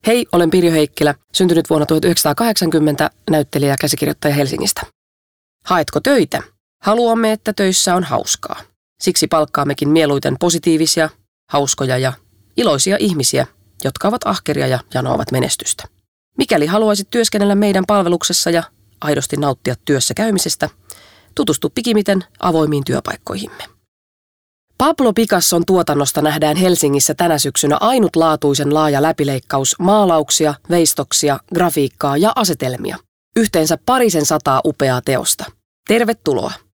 Hei, olen Pirjo Heikkilä, syntynyt vuonna 1980, näyttelijä ja käsikirjoittaja Helsingistä. Haetko töitä? Haluamme, että töissä on hauskaa. Siksi palkkaammekin mieluiten positiivisia, hauskoja ja iloisia ihmisiä, jotka ovat ahkeria ja janoavat menestystä. Mikäli haluaisit työskennellä meidän palveluksessa ja aidosti nauttia työssä käymisestä, tutustu pikimiten avoimiin työpaikkoihimme. Pablo Picasson tuotannosta nähdään Helsingissä tänä syksynä ainutlaatuisen laaja läpileikkaus maalauksia, veistoksia, grafiikkaa ja asetelmia. Yhteensä 200 upeaa teosta. Tervetuloa!